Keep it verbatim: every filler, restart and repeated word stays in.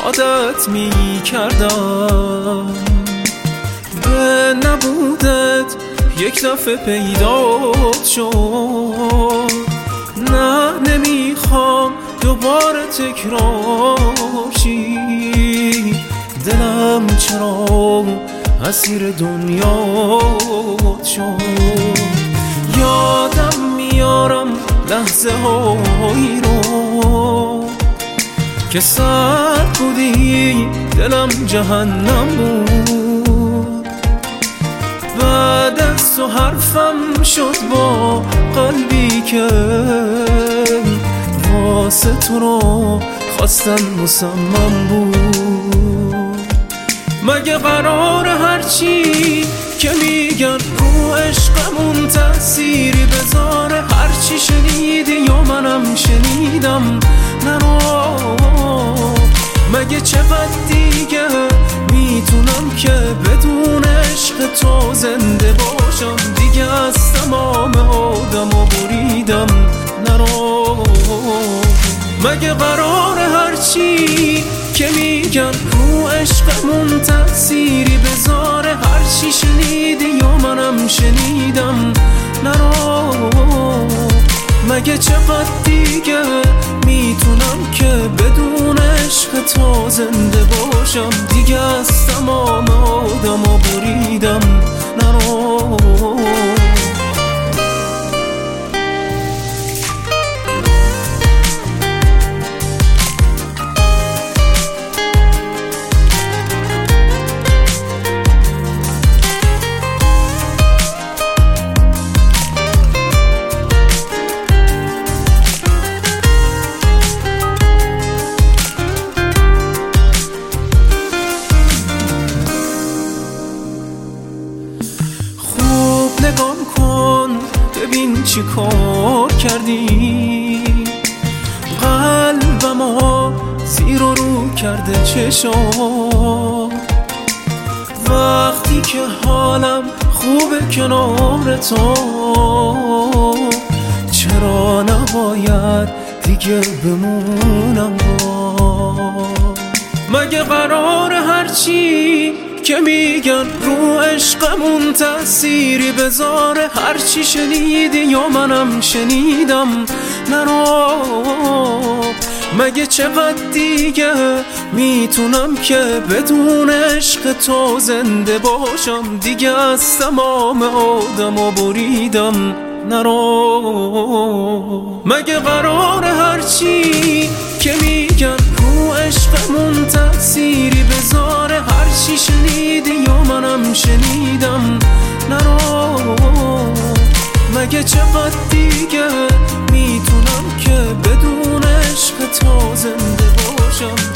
عادت می کردم، به نبودت یک دفعه پیدات شد. نه نمیخوام دوباره تکرار شی، دلم چرا اسیر دنیات شد. یادم میارم لحظه هایی رو که سرد بودی، دلم جهنم بود. بعد از تو حرفم شد با قلبی که واسه تو رو خواستن مصمم بود. مگه قرار هرچی که میگن رو عشقمون تأثیری بذاره؟ هرچی شنیدی یا منم شنیدم نرو. مگه چقدر دیگه میتونم که بدون عشق تو زنده باشم؟ دیگه از تمام آدم و بریدم نرو. مگه قرار هرچی که میگن رو عشقمون تأثیری بذاره؟ هرچی شنیدی یا منم شنیدم نرو. مگه چقدر دیگه میتونم که بدون عشق تو زنده باشم؟ دیگه از تمام آدم و بریدم نرو. نگام کن ببین چی کار کردی، قلبمو زیر و رو کرده چشام. وقتی که حالم خوبه کنار تو، چرا نباید دیگه بمونم با؟ مگه قرار هرچی که میگن رو عشقمون تأثیری بذاره؟ هرچی شنیدی یا منم شنیدم نرو. مگه چقدر دیگه میتونم که بدون عشق تو زنده باشم؟ دیگه از تمام آدم و بریدم نرو. مگه قرار هرچی که میگن رو عشقمون تأثیری بذاره؟ هرچی شنیدی یا منم شنیدم نرو. مگه چقدر دیگه میتونم که بدون عشق تو زنده باشم؟